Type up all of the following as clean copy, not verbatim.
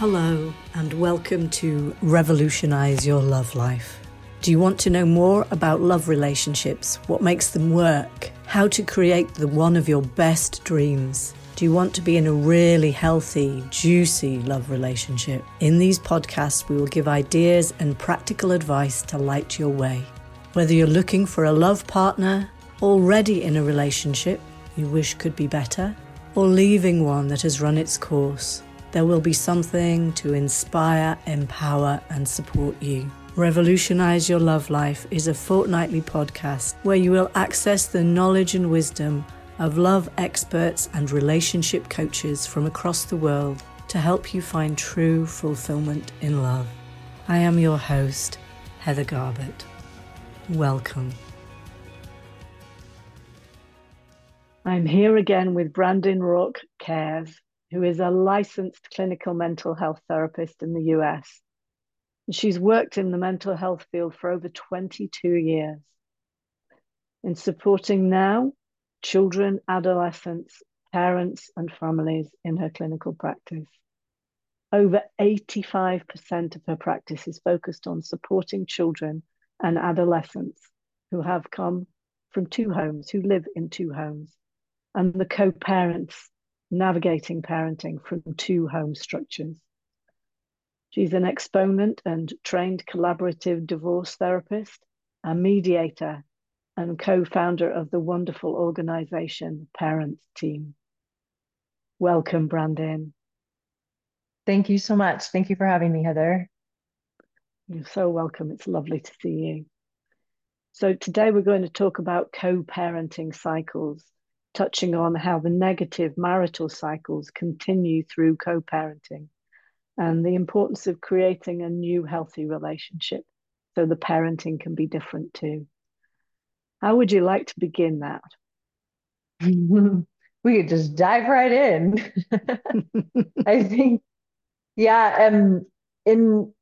Hello and welcome to Revolutionize Your Love Life. Do you want to know more about love relationships, what makes them work, how to create the one of your best dreams? Do you want to be in a really healthy, juicy love relationship? In these podcasts, we will give ideas and practical advice to light your way. Whether you're looking for a love partner, already in a relationship you wish could be better, or leaving one that has run its course, there will be something to inspire, empower, and support you. Revolutionize Your Love Life is a fortnightly podcast where you will access the knowledge and wisdom of love experts and relationship coaches from across the world to help you find true fulfillment in love. I am your host, Heather Garbett. Welcome. I'm here again with Brandon Rourke Cares, who is a licensed clinical mental health therapist in the US. She's worked in the mental health field for over 22 years in supporting now children, adolescents, parents, and families in her clinical practice. Over 85% of her practice is focused on supporting children and adolescents who have come from two homes, who live in two homes, and the co-parents navigating parenting from two home structures. She's an exponent and trained collaborative divorce therapist, a mediator, and co-founder of the wonderful organization Parents Team. Welcome, Brandon. Thank you so much. Thank you for having me, Heather. You're so welcome. It's lovely to see you. So today we're going to talk about co-parenting cycles, touching on how the negative marital cycles continue through co-parenting and the importance of creating a new healthy relationship so the parenting can be different too. How would you like to begin that? We could just dive right in. I think, yeah, in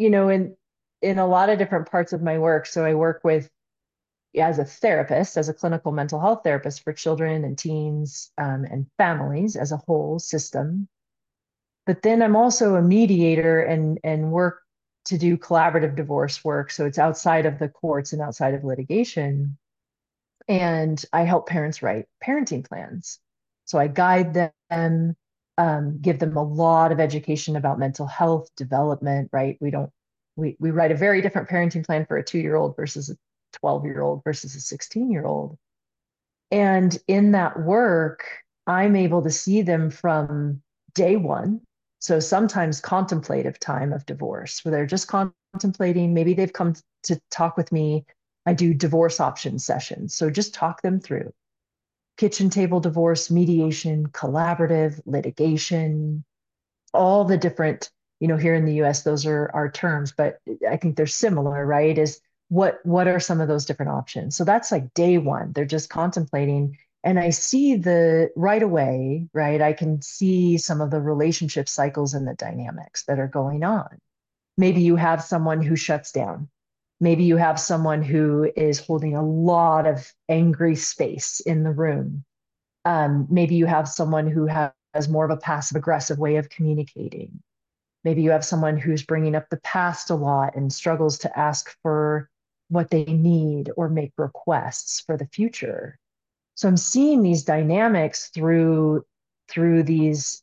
in a lot of different parts of my work. So I work with as a therapist, as a clinical mental health therapist for children and teens and families as a whole system. But then I'm also a mediator and work to do collaborative divorce work. So it's outside of the courts and outside of litigation. And I help parents write parenting plans. So I guide them, give them a lot of education about mental health development, right? We write a very different parenting plan for a 2-year-old versus a 12-year-old versus a 16-year-old. And in that work, I'm able to see them from day one. So sometimes contemplative time of divorce, where they're just contemplating, maybe they've come to talk with me. I do divorce option sessions. So just talk them through kitchen table divorce, mediation, collaborative, litigation, all the different, here in the US, those are our terms, but I think they're similar, right? Is what are some of those different options? So that's like day one. They're just contemplating. And I see right away, right? I can see some of the relationship cycles and the dynamics that are going on. Maybe you have someone who shuts down. Maybe you have someone who is holding a lot of angry space in the room. Maybe you have someone who has more of a passive aggressive way of communicating. Maybe you have someone who's bringing up the past a lot and struggles to ask for what they need or make requests for the future. So I'm seeing these dynamics through these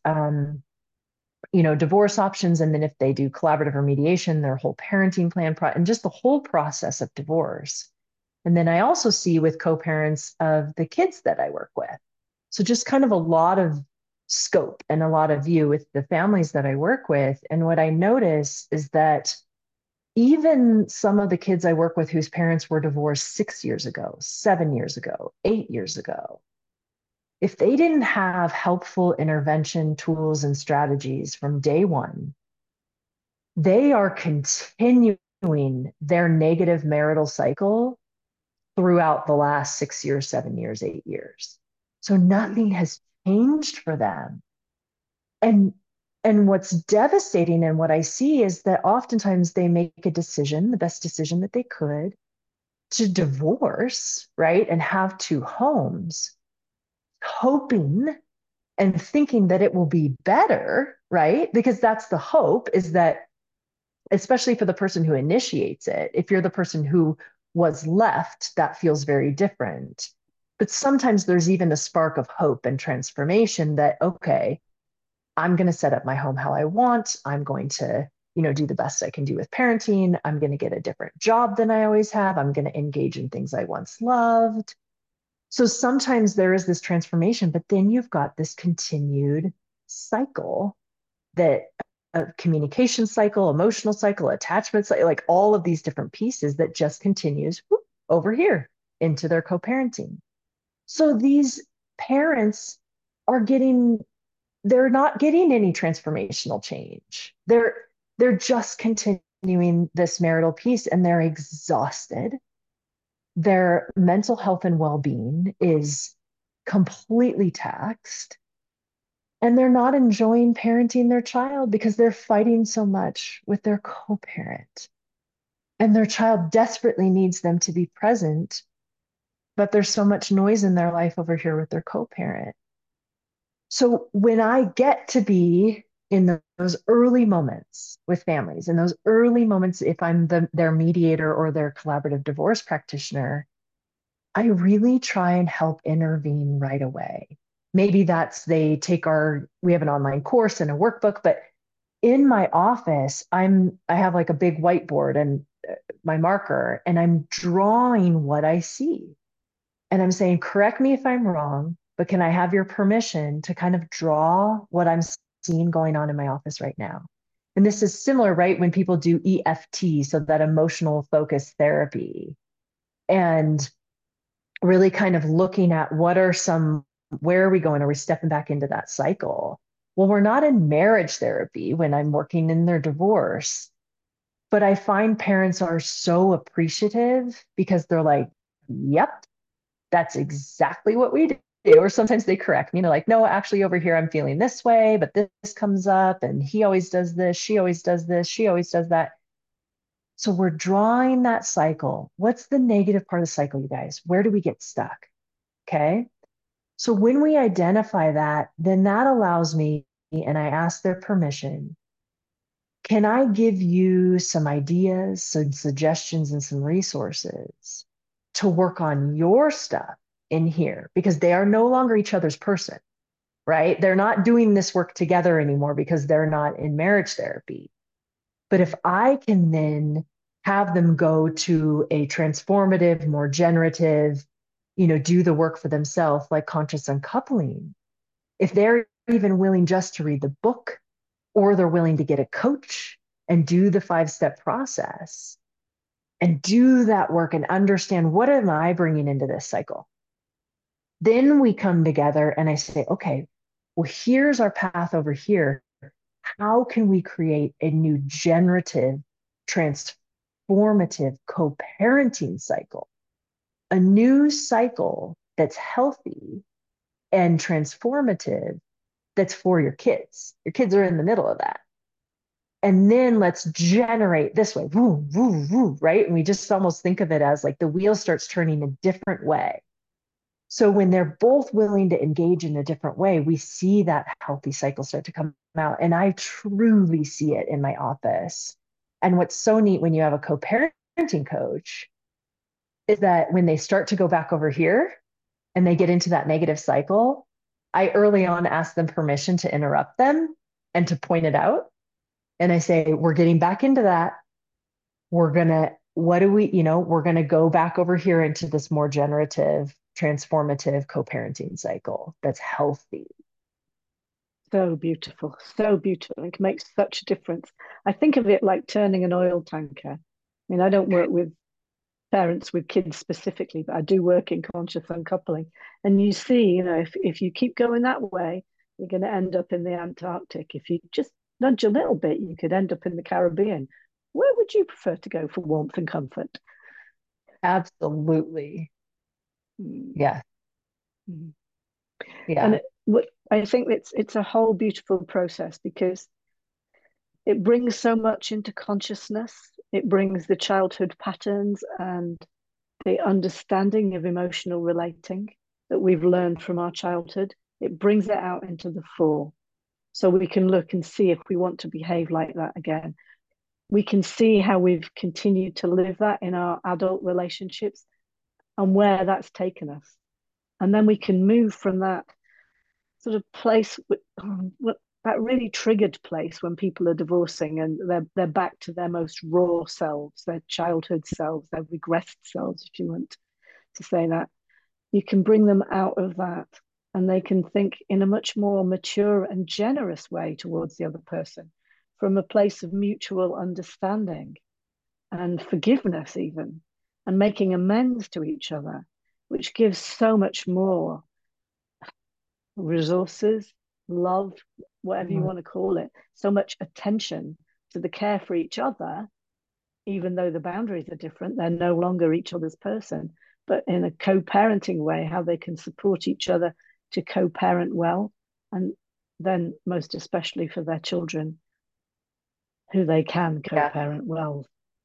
divorce options, and then if they do collaborative or mediation, their whole parenting plan and just the whole process of divorce. And then I also see with co-parents of the kids that I work with. So just kind of a lot of scope and a lot of view with the families that I work with. And what I notice is that even some of the kids I work with whose parents were divorced 6 years ago, 7 years ago, 8 years ago, if they didn't have helpful intervention tools and strategies from day one, they are continuing their negative marital cycle throughout the last 6 years, 7 years, 8 years. So nothing has changed for them. And what's devastating and what I see is that oftentimes they make a decision, the best decision that they could, to divorce, right? And have two homes, hoping and thinking that it will be better, right? Because that's the hope, is that, especially for the person who initiates it, if you're the person who was left, that feels very different. But sometimes there's even a spark of hope and transformation that, okay, I'm going to set up my home how I want. I'm going to, do the best I can do with parenting. I'm going to get a different job than I always have. I'm going to engage in things I once loved. So sometimes there is this transformation, but then you've got this continued cycle, that a communication cycle, emotional cycle, attachment cycle, like all of these different pieces that just continues over here into their co-parenting. So these parents are getting, they're not getting any transformational change. They're just continuing this marital piece, and they're exhausted. Their mental health and well-being is completely taxed, and they're not enjoying parenting their child because they're fighting so much with their co-parent. And their child desperately needs them to be present, but there's so much noise in their life over here with their co-parent. So when I get to be in those early moments with families, in those early moments, if I'm their mediator or their collaborative divorce practitioner, I really try and help intervene right away. Maybe that's we have an online course and a workbook, but in my office, I have like a big whiteboard and my marker, and I'm drawing what I see. And I'm saying, correct me if I'm wrong, but can I have your permission to kind of draw what I'm seeing going on in my office right now? And this is similar, right? When people do EFT, so that emotional focus therapy, and really kind of looking at where are we going? Are we stepping back into that cycle? Well, we're not in marriage therapy when I'm working in their divorce, but I find parents are so appreciative because they're like, yep, that's exactly what we do. Or sometimes they correct me, like, no, actually over here, I'm feeling this way, but this comes up, and he always does this. She always does this. She always does that. So we're drawing that cycle. What's the negative part of the cycle, you guys? Where do we get stuck? Okay. So when we identify that, then that allows me, and I ask their permission, can I give you some ideas, some suggestions, and some resources to work on your stuff in here? Because they are no longer each other's person, right? They're not doing this work together anymore because they're not in marriage therapy. But if I can then have them go to a transformative, more generative, do the work for themselves, like conscious uncoupling, if they're even willing just to read the book, or they're willing to get a coach and do the 5-step process and do that work and understand, what am I bringing into this cycle? Then we come together and I say, okay, well, here's our path over here. How can we create a new generative, transformative co-parenting cycle? A new cycle that's healthy and transformative, that's for your kids. Your kids are in the middle of that. And then let's generate this way, woo, woo, woo, right? And we just almost think of it as like the wheel starts turning a different way. So when they're both willing to engage in a different way, we see that healthy cycle start to come out. And I truly see it in my office. And what's so neat when you have a co-parenting coach is that when they start to go back over here and they get into that negative cycle, I early on ask them permission to interrupt them and to point it out. And I say, we're getting back into that. We're going to go back over here into this more generative, transformative co-parenting cycle that's healthy. So beautiful, so beautiful. It makes such a difference. I think of it like turning an oil tanker. I mean, I don't work with parents with kids specifically, but I do work in conscious uncoupling. And you see, if you keep going that way, you're going to end up in the Antarctic. If you just nudge a little bit, you could end up in the Caribbean. Where would you prefer to go for warmth and comfort? Absolutely. Yeah. Mm. Yeah. And I think it's a whole beautiful process because it brings so much into consciousness. It brings the childhood patterns and the understanding of emotional relating that we've learned from our childhood It brings it out into the fore. So we can look and see if we want to behave like that again. We can see how we've continued to live that in our adult relationships and where that's taken us. And then we can move from that sort of place, that really triggered place when people are divorcing and they're back to their most raw selves, their childhood selves, their regressed selves, if you want to say that. You can bring them out of that and they can think in a much more mature and generous way towards the other person from a place of mutual understanding and forgiveness, even, and making amends to each other, which gives so much more resources, love, whatever you want to call it, so much attention to the care for each other, even though the boundaries are different, they're no longer each other's person, but in a co-parenting way, how they can support each other to co-parent well, and then most especially for their children, who they can Yeah. co-parent well.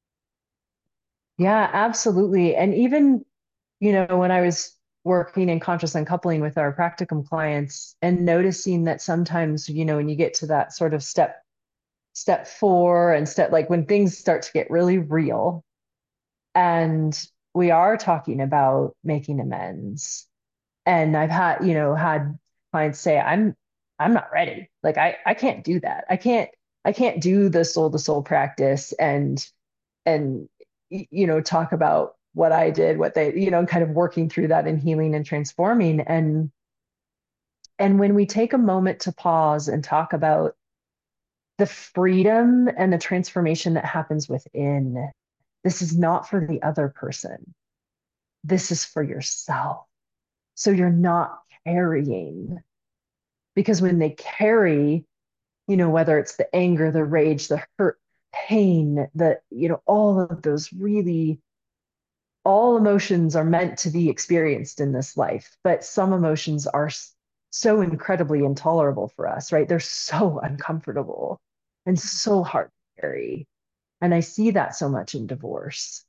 Yeah, absolutely. And even, when I was working in conscious uncoupling with our practicum clients and noticing that sometimes, when you get to that sort of step four and step, like when things start to get really real and we are talking about making amends. And I've had clients say, I'm not ready. Like I can't do that. I can't do the soul to soul practice and talk about what I did, what they, kind of working through that and healing and transforming. And when we take a moment to pause and talk about the freedom and the transformation that happens within, this is not for the other person. This is for yourself. So you're not carrying, because when they carry, whether it's the anger, the rage, the hurt, pain, all of those really, all emotions are meant to be experienced in this life, but some emotions are so incredibly intolerable for us, right? They're so uncomfortable and so hard to carry. And I see that so much in divorce.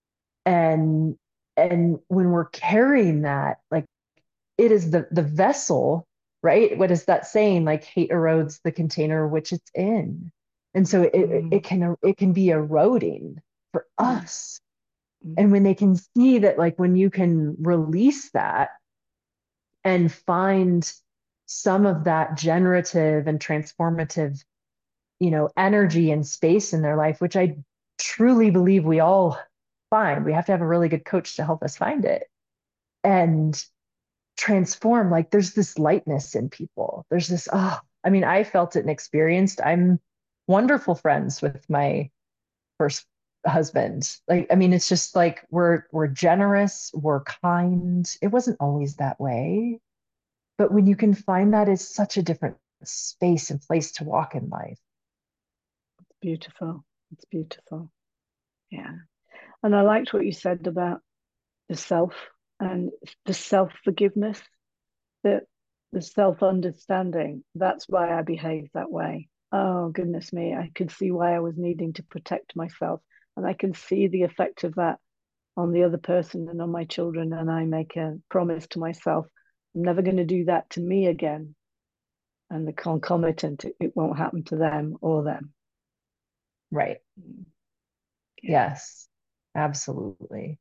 And when we're carrying that, like it is the vessel, right? What is that saying? Like hate erodes the container which it's in. And so it can be eroding for us. And when they can see that, like when you can release that and find some of that generative and transformative, energy and space in their life, which I truly believe we all find, we have to have a really good coach to help us find it and transform. Like there's this lightness in people. There's this, I mean, I felt it and experienced. I'm wonderful friends with my first husband. Like, I mean, it's just like we're generous, we're kind. It wasn't always that way, but when you can find that, it's such a different space and place to walk in life. It's beautiful. It's beautiful. Yeah. And I liked what you said about the self and the self forgiveness, the self understanding. That's why I behaved that way. Oh, goodness me. I could see why I was needing to protect myself. And I can see the effect of that on the other person and on my children. And I make a promise to myself, I'm never going to do that to me again. And the concomitant, it won't happen to them or them. Right. Yeah. Yes, absolutely.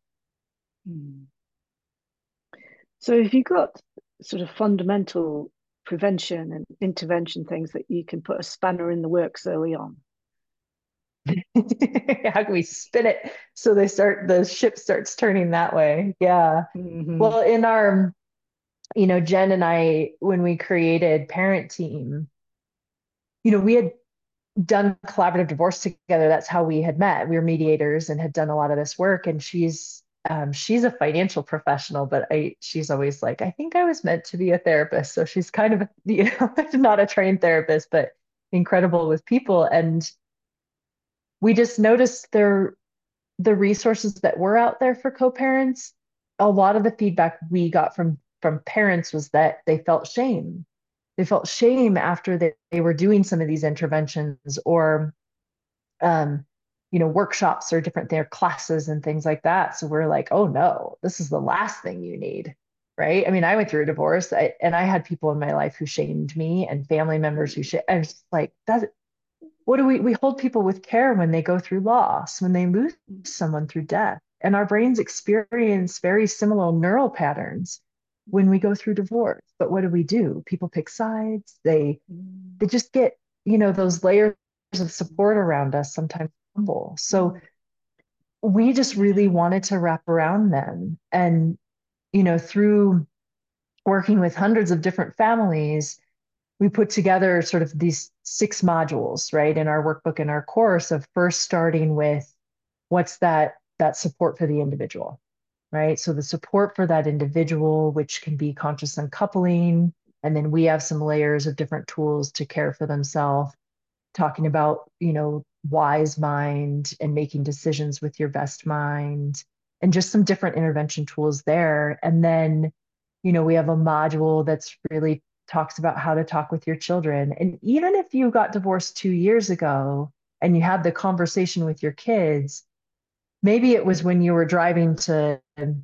So if you've got sort of fundamental prevention and intervention things that you can put a spanner in the works early on. How can we spin it so the ship starts turning that way? Yeah. Well, in our, Jen and I, when we created Parent Team, we had done collaborative divorce together. That's how we had met. We were mediators and had done a lot of this work. And she's a financial professional, but she's always like, I think I was meant to be a therapist. So she's kind of, not a trained therapist, but incredible with people. And we just noticed the resources that were out there for co-parents. A lot of the feedback we got from parents was that they felt shame. They felt shame after they were doing some of these interventions or um, workshops or different their classes and things like that. So we're like, oh no, this is the last thing you need. right? I mean, I went through a divorce, and I had people in my life who shamed me and family members who I was just like, that's what do we hold people with care when they go through loss, when they lose someone through death. And our brains experience very similar neural patterns when we go through divorce. But what do? People pick sides. They just get, those layers of support around us sometimes humble. So we just really wanted to wrap around them. And, through working with hundreds of different families, we put together sort of these 6 modules, right, in our workbook in our course of first starting with what's that support for the individual, right? So the support for that individual, which can be conscious uncoupling, and then we have some layers of different tools to care for themselves, talking about, wise mind and making decisions with your best mind, and just some different intervention tools there. And then, we have a module that's really talks about how to talk with your children. And even if you got divorced 2 years ago and you had the conversation with your kids, maybe it was when you were driving to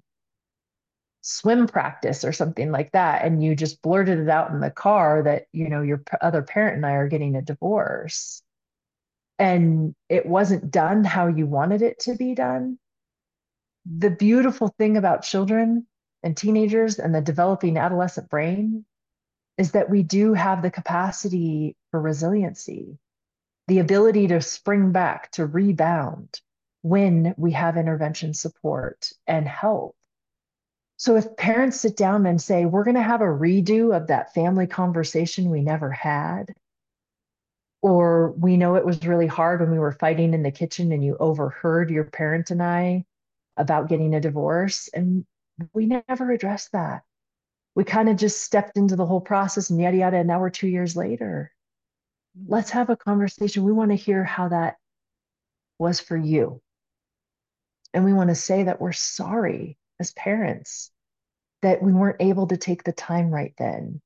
swim practice or something like that, and you just blurted it out in the car that, your other parent and I are getting a divorce, and it wasn't done how you wanted it to be done. The beautiful thing about children and teenagers and the developing adolescent brain is that we do have the capacity for resiliency, the ability to spring back, to rebound when we have intervention support and help. So if parents sit down and say, we're going to have a redo of that family conversation we never had, or we know it was really hard when we were fighting in the kitchen and you overheard your parent and I about getting a divorce, and we never addressed that. We kind of just stepped into the whole process and yada, yada. And now we're 2 years later. Let's have a conversation. We want to hear how that was for you. And we want to say that we're sorry as parents that we weren't able to take the time right then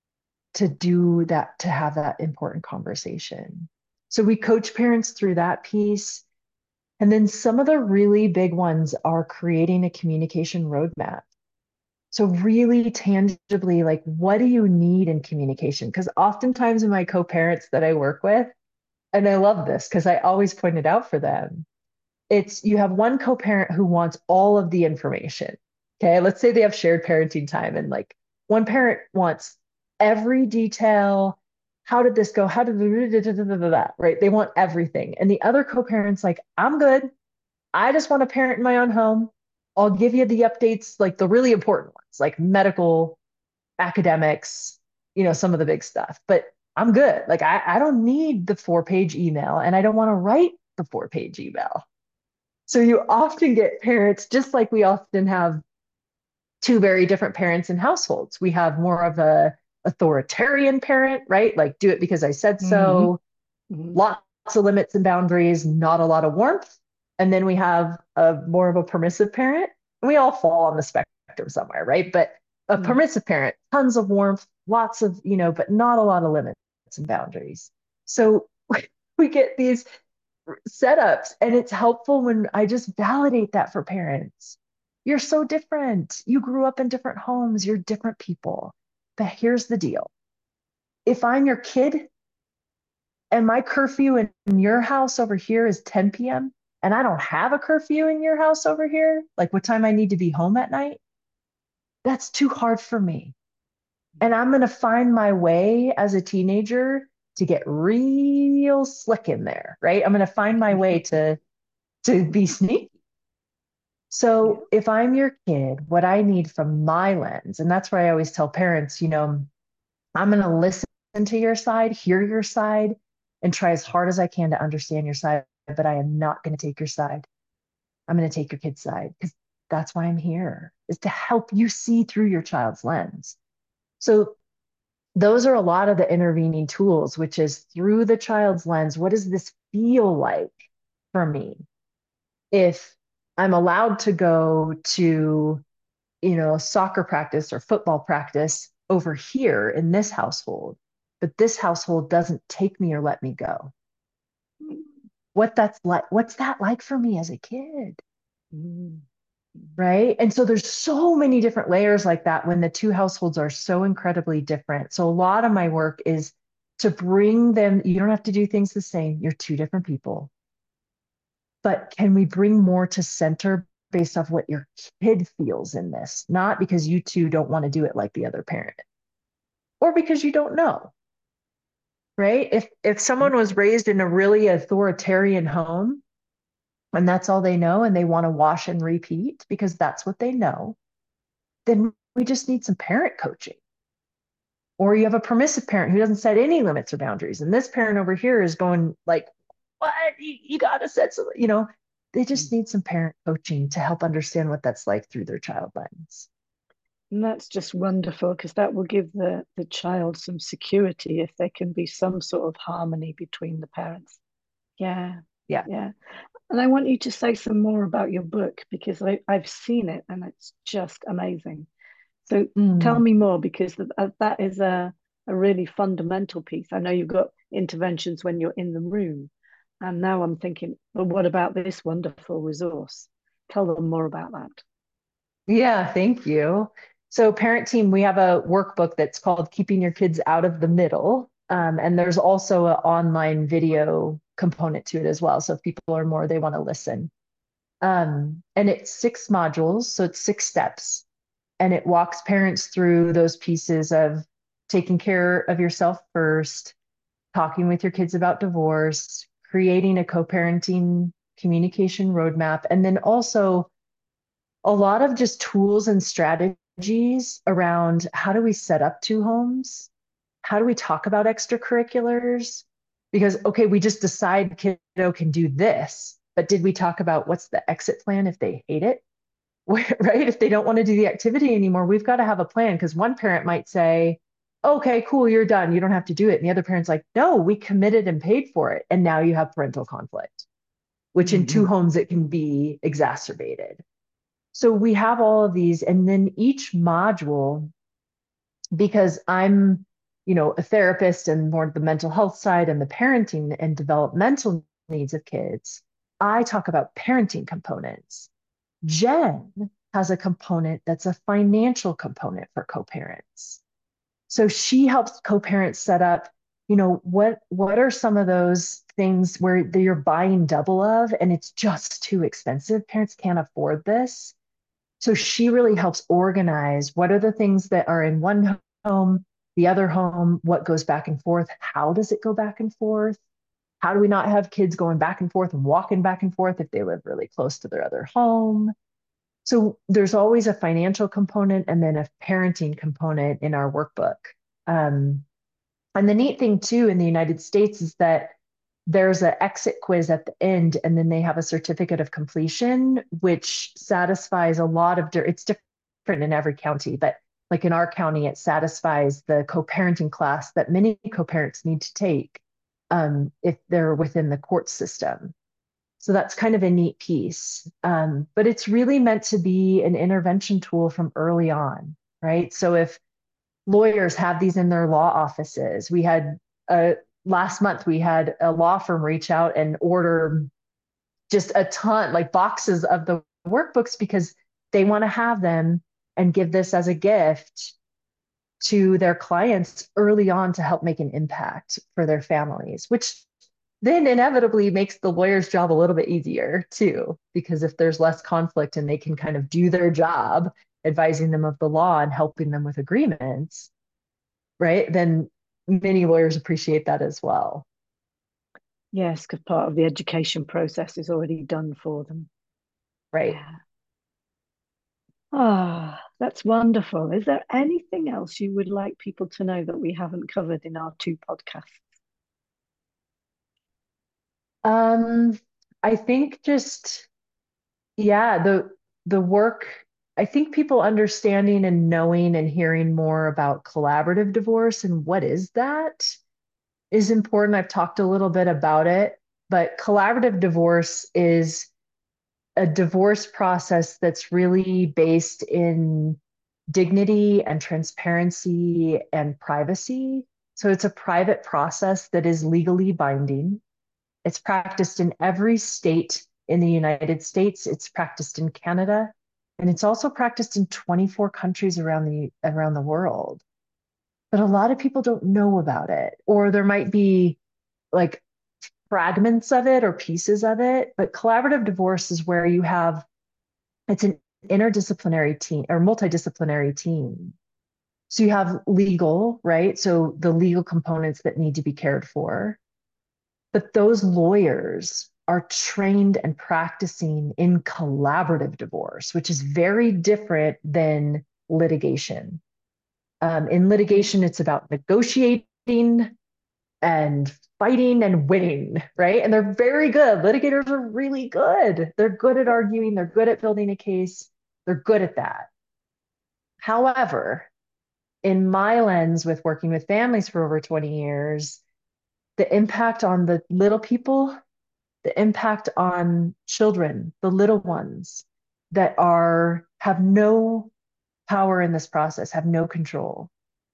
to do that, to have that important conversation. So we coach parents through that piece. And then some of the really big ones are creating a communication roadmap. So really tangibly, like, what do you need in communication? Because oftentimes in my co-parents that I work with, and I love this because I always point it out for them, it's you have one co-parent who wants all of the information. Okay, let's say they have shared parenting time, and like one parent wants every detail. How did this go? How did that, right? They want everything. And the other co-parent's like, I'm good. I just want to parent in my own home. I'll give you the updates, like the really important ones, like medical, academics, some of the big stuff. But I'm good. Like I don't need the 4-page email, and I don't want to write the 4-page email. So you often get parents, just like we often have two very different parents in households. We have more of a authoritarian parent, right? Like do it because I said Mm-hmm. so, Mm-hmm. lots of limits and boundaries, not a lot of warmth. And then we have a more of a permissive parent. We all fall on the spectrum somewhere, right? But a permissive parent, tons of warmth, lots of, but not a lot of limits and boundaries. So we get these setups, and it's helpful when I just validate that for parents. You're so different. You grew up in different homes. You're different people. But here's the deal. If I'm your kid and my curfew in your house over here is 10 p.m., and I don't have a curfew in your house over here, like what time I need to be home at night, that's too hard for me. And I'm going to find my way as a teenager to get real slick in there, right? I'm going to find my way to be sneaky. Yeah. So if I'm your kid, what I need from my lens, and that's why I always tell parents, I'm going to listen to your side, hear your side, and try as hard as I can to understand your side, but I am not going to take your side. I'm going to take your kid's side because that's why I'm here, is to help you see through your child's lens. So those are a lot of the intervening tools, which is through the child's lens. What does this feel like for me? If I'm allowed to go to, soccer practice or football practice over here in this household, but this household doesn't take me or let me go. What's that like for me as a kid? Mm-hmm. right? And so there's so many different layers like that when the two households are so incredibly different. So a lot of my work is to bring them, you don't have to do things the same. You're two different people. But can we bring more to center based off what your kid feels in this? Not because you two don't want to do it like the other parent or because you don't know, right? If someone was raised in a really authoritarian home and that's all they know and they want to wash and repeat because that's what they know, then we just need some parent coaching. Or you have a permissive parent who doesn't set any limits or boundaries. And this parent over here is going like, what? You got to set some, they just need some parent coaching to help understand what that's like through their child lens. And that's just wonderful because that will give the child some security if there can be some sort of harmony between the parents. Yeah, Yeah. yeah. And I want you to say some more about your book because I've seen it and it's just amazing. So tell Mm. me more because that is a really fundamental piece. I know you've got interventions when you're in the room. And now I'm thinking, well, what about this wonderful resource? Tell them more about that. Yeah, thank you. So, Parent Team, we have a workbook that's called Keeping Your Kids Out of the Middle. And there's also an online video component to it as well. So, if people are more, they want to listen. And it's 6 modules, so it's 6 steps. And it walks parents through those pieces of taking care of yourself first, talking with your kids about divorce, creating a co parenting communication roadmap, and then also a lot of just tools and strategies around how do we set up 2 homes? How do we talk about extracurriculars? Because, okay, we just decide kiddo can do this, but did we talk about what's the exit plan if they hate it? Right? If they don't want to do the activity anymore, we've got to have a plan because one parent might say, okay, cool, you're done. You don't have to do it. And the other parent's like, no, we committed and paid for it. And now you have parental conflict, which in 2 homes, it can be exacerbated. So we have all of these, and then each module, because I'm, a therapist and more the mental health side and the parenting and developmental needs of kids, I talk about parenting components. Jen has a component that's a financial component for co-parents. So she helps co-parents set up, what are some of those things where you're buying double of and it's just too expensive. Parents can't afford this. So she really helps organize what are the things that are in one home, the other home, what goes back and forth, how does it go back and forth? How do we not have kids going back and forth and walking back and forth if they live really close to their other home? So there's always a financial component and then a parenting component in our workbook. Um, and the neat thing too in the United States is that there's an exit quiz at the end, and then they have a certificate of completion, which satisfies a lot of, it's different in every county, but like in our county, it satisfies the co-parenting class that many co-parents need to take if they're within the court system. So that's kind of a neat piece. But it's really meant to be an intervention tool from early on, right? So if lawyers have these in their law offices, we had last month, we had a law firm reach out and order just a ton, like boxes of the workbooks because they want to have them and give this as a gift to their clients early on to help make an impact for their families, which then inevitably makes the lawyer's job a little bit easier too, because if there's less conflict and they can kind of do their job advising them of the law and helping them with agreements, right? Then many lawyers appreciate that as well. Yes, because part of the education process is already done for them. Right. Yeah. Ah, that's wonderful. Is there anything else you would like people to know that we haven't covered in our 2 podcasts? Um, I think just, yeah, the work, I think people understanding and knowing and hearing more about collaborative divorce and what is that is important. I've talked a little bit about it, but collaborative divorce is a divorce process that's really based in dignity and transparency and privacy. So it's a private process that is legally binding. It's practiced in every state in the United States. It's practiced in Canada. And it's also practiced in 24 countries around the world. But a lot of people don't know about it, or there might be like fragments of it or pieces of it. But collaborative divorce is where it's an interdisciplinary team or multidisciplinary team. So you have legal, right? So the legal components that need to be cared for. But those lawyers are trained and practicing in collaborative divorce, which is very different than litigation. In litigation, it's about negotiating and fighting and winning, right? And they're very good. Litigators are really good. They're good at arguing, they're good at building a case, they're good at that. However, in my lens with working with families for over 20 years, the impact on the little people, the impact on children, the little ones that have no power in this process, have no control,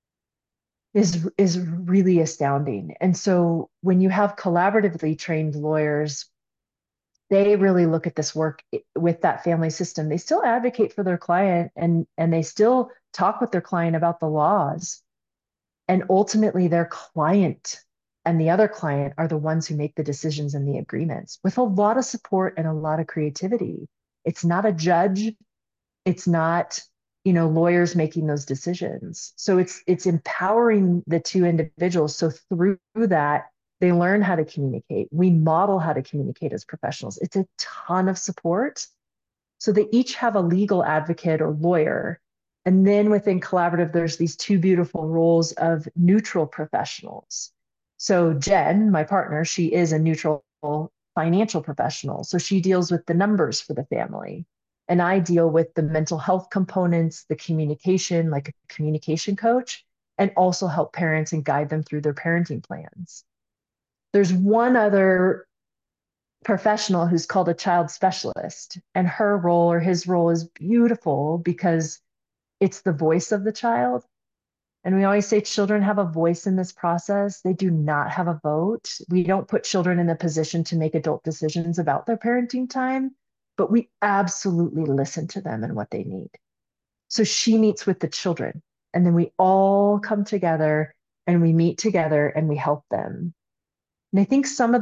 is really astounding. And so when you have collaboratively trained lawyers, they really look at this work with that family system. They still advocate for their client and they still talk with their client about the laws. And ultimately, their client and the other client are the ones who make the decisions and the agreements with a lot of support and a lot of creativity. It's not a judge. It's not, lawyers making those decisions. So it's empowering the two individuals. So through that, they learn how to communicate. We model how to communicate as professionals. It's a ton of support. So they each have a legal advocate or lawyer. And then within collaborative, there's these two beautiful roles of neutral professionals. So Jen, my partner, she is a neutral financial professional. So she deals with the numbers for the family. And I deal with the mental health components, the communication, like a communication coach, and also help parents and guide them through their parenting plans. There's one other professional who's called a child specialist, and her role or his role is beautiful because it's the voice of the child. And we always say children have a voice in this process. They do not have a vote. We don't put children in the position to make adult decisions about their parenting time, but we absolutely listen to them and what they need. So she meets with the children, and then we all come together and we meet together and we help them. And I think some of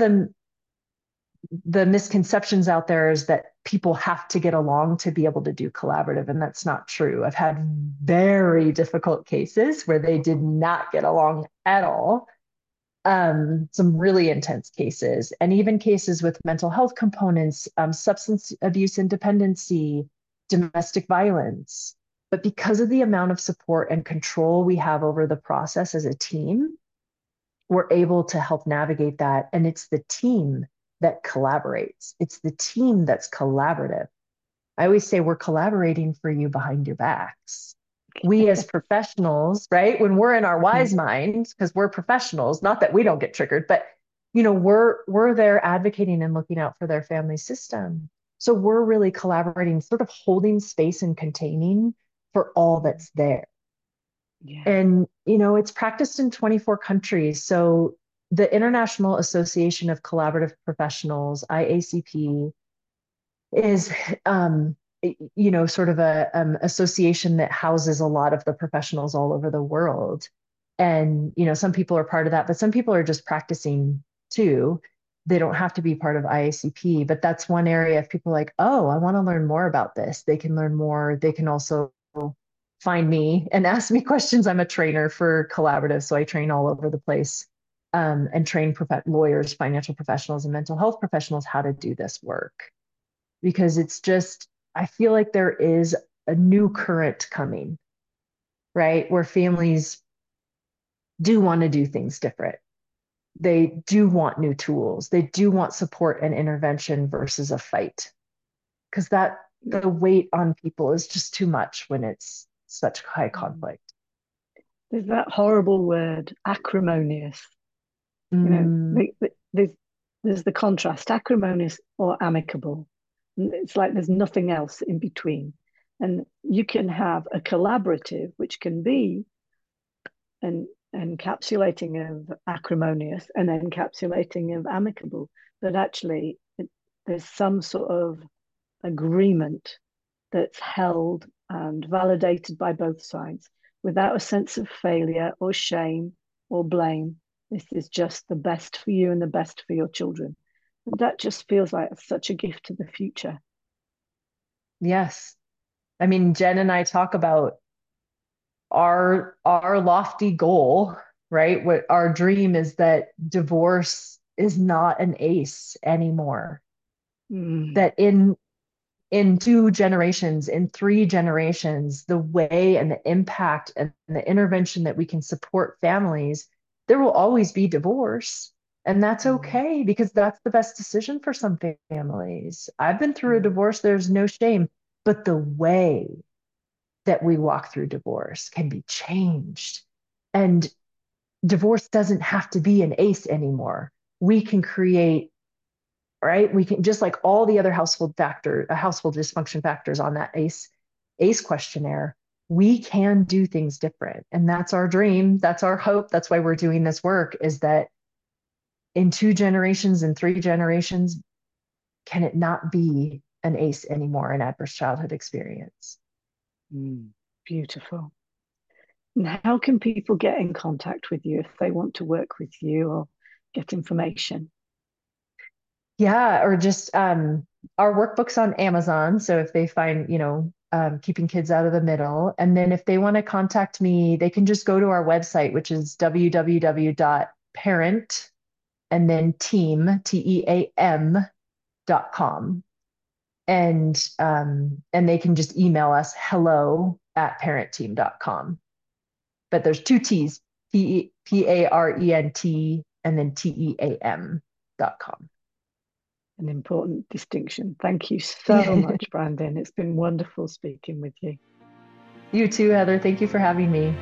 the misconceptions out there is that people have to get along to be able to do collaborative, and that's not true. I've had very difficult cases where they did not get along at all. Some really intense cases, and even cases with mental health components, substance abuse and dependency, domestic violence. But because of the amount of support and control we have over the process as a team, we're able to help navigate that. And it's the team that collaborates. It's the team that's collaborative. I always say we're collaborating for you behind your backs. We as professionals, right? When we're in our wise minds, because we're professionals, not that we don't get triggered, but we're there advocating and looking out for their family system. So we're really collaborating, sort of holding space and containing for all that's there. Yeah. And, it's practiced in 24 countries. So the International Association of Collaborative Professionals, IACP, is, sort of a association that houses a lot of the professionals all over the world. And, some people are part of that, but some people are just practicing too. They don't have to be part of IACP, but that's one area if people are like, oh, I want to learn more about this, they can learn more. They can also find me and ask me questions. I'm a trainer for collaborative, so I train all over the place, and train lawyers, financial professionals, and mental health professionals how to do this work. Because I feel like there is a new current coming, right? Where families do want to do things different. They do want new tools. They do want support and intervention versus a fight. Because the weight on people is just too much when it's such high conflict. There's that horrible word, acrimonious. Mm. There's the contrast, acrimonious or amicable. It's like there's nothing else in between. And you can have a collaborative, which can be an encapsulating of acrimonious and encapsulating of amicable, but actually there's some sort of agreement that's held and validated by both sides without a sense of failure or shame or blame. This is just the best for you and the best for your children. And that just feels like such a gift to the future. Yes. I mean, Jen and I talk about our lofty goal, right? What our dream is, that divorce is not an ACE anymore. That in 2 generations, in 3 generations, the way and the impact and the intervention that we can support families, there will always be divorce. And that's okay, because that's the best decision for some families. I've been through a divorce, there's no shame, but the way that we walk through divorce can be changed. And divorce doesn't have to be an ACE anymore. We can create, right? We can, just like all the other household dysfunction factors on that ACE questionnaire, we can do things different. And that's our dream. That's our hope. That's why we're doing this work, is that in 2 generations and 3 generations, can it not be an ACE anymore, an adverse childhood experience? Beautiful. And how can people get in contact with you if they want to work with you or get information? Yeah, or just our workbook's on Amazon. So if they find, Keeping Kids Out of the Middle, and then if they want to contact me, they can just go to our website, which is www.parent and then team.com. And they can just email us hello@parentteam.com. But there's 2 T's, PARENT and then TEAM.com. An important distinction. Thank you so much, Brandon. It's been wonderful speaking with you. You too, Heather. Thank you for having me.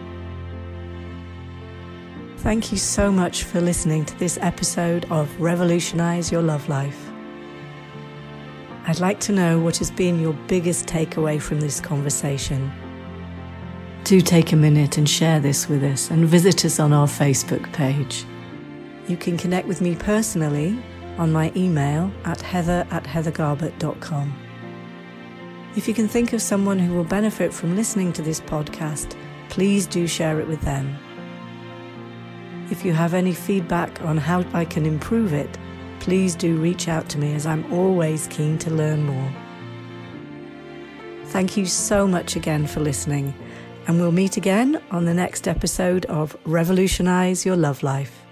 Thank you so much for listening to this episode of Revolutionize Your Love Life. I'd like to know what has been your biggest takeaway from this conversation. Do take a minute and share this with us, and visit us on our Facebook page. You can connect with me personally on my email at heather@heathergarbett.com. If you can think of someone who will benefit from listening to this podcast, please do share it with them. If you have any feedback on how I can improve it, please do reach out to me, as I'm always keen to learn more. Thank you so much again for listening, and we'll meet again on the next episode of Revolutionize Your Love Life.